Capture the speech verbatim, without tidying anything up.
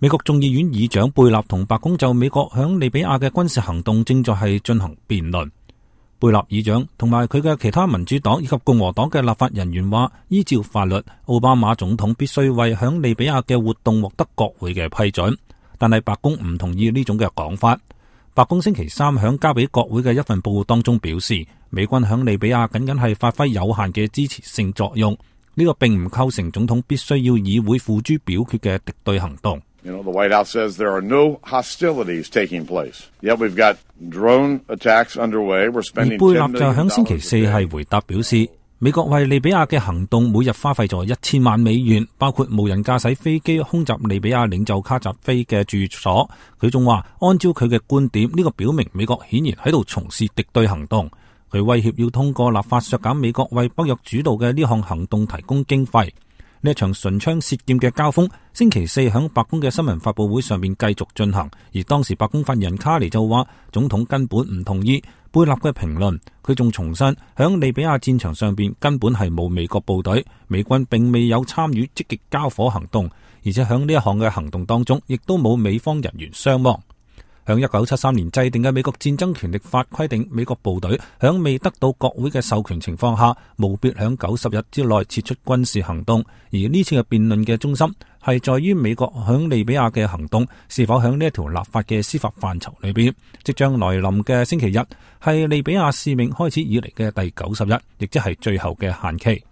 美國眾議院議長貝納同白宮就美國響利比亞嘅軍事行動正在係進行辯論。貝納議長同埋佢嘅其他民主黨以及共和黨嘅立法人員話，依照法律，奧巴馬總統必須為響利比亞嘅活動獲得國會嘅批准，但係白宮唔同意呢種嘅講法。白宮星期三響交俾國會嘅一份報告當中表示，美軍響利比亞僅僅係發揮有限嘅支持性作用，呢個並唔構成總統必須要議會付諸表決嘅敵對行動。 You know, the White House says there are no hostilities taking place. Yet we've got drone attacks underway. We're spending ten million dollars. 而貝納就響星期四係回答表示，美國為利比亞嘅行動每日花費咗一千萬美元，包括無人駕駛飛機空襲利比亞領袖卡扎菲嘅住所。佢仲話，按照佢嘅觀點，呢個表明美國顯然喺度從事敵對行動。佢威脅要通過立法削減美國為北約主導嘅呢項行動提供經費。呢一場唇槍舌劍嘅交鋒，星期四響白宮嘅新聞發佈會上面繼續進行，而當時白宮發言人卡尼就話，總統根本唔同意貝納嘅評論。佢仲重申，響利比亞戰場上邊根本係冇美國部隊，美軍並未有參與積極交火行動，而且響呢一項嘅行動當中，亦都冇美方人員傷亡。響一九七三年制定嘅美國戰爭權力法規定，美國部隊響未得到國會嘅授權情況下，務必響九十日之內撤出軍事行動。而呢次嘅辯論嘅中心係在於美國響利比亞嘅行動是否響呢一條立法嘅司法範疇裏邊。即將來臨嘅星期日係利比亞使命開始以嚟嘅第九十日，亦即係最後嘅限期。